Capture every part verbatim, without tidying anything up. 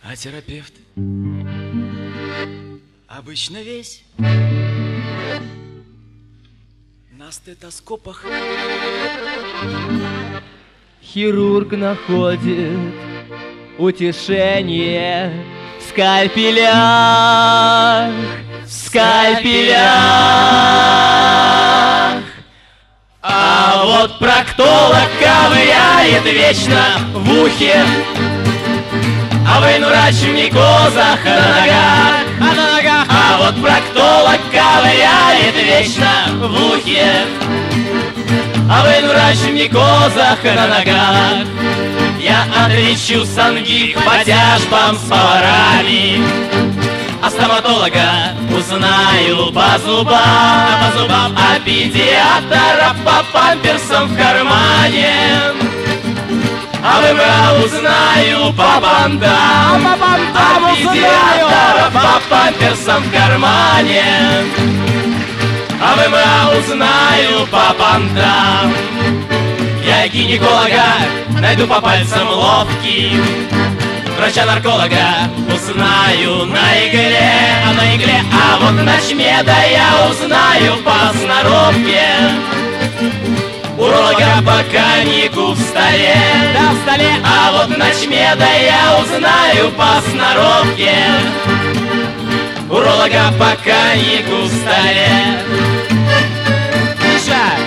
А терапевт обычно весь на стетоскопах. Хирург находит утешение в скальпелях, в скальпелях. А вот проктолог ковыряет вечно в ухе, а военврач в микозах на ногах, а на ногах. А вот проктолог ковыряет вечно в ухе, а военврач в микозах на ногах. Я отличу сангик по тяжбам с поварами, а стоматолога узнаю по зубам, по зубам, а педиатра по памперсам в кармане, а ВМА узнаю по бандам, а педиатра по памперсам в кармане, а ВМА узнаю по бандам. Я гинеколога найду по пальцам ловким, врача-нарколога узнаю на игле, а на игле, а вот начмеда я узнаю по сноровке. Уролога по коньяку в столе, да, в столе, а вот начмеда я узнаю по сноровке. Уролога по коньяку в столе. Миша!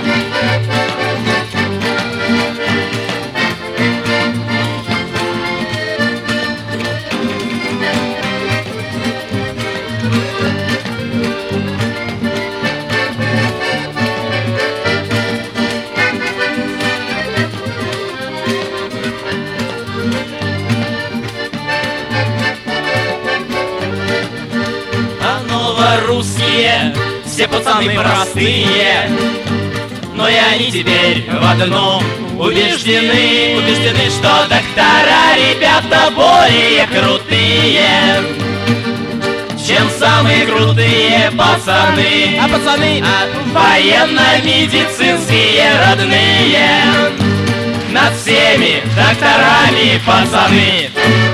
Русские, все пацаны простые, но и они теперь в одном убеждены, убеждены, что доктора ребята более крутые, чем самые крутые пацаны, а пацаны, а военно-медицинские родные. Над всеми докторами пацаны.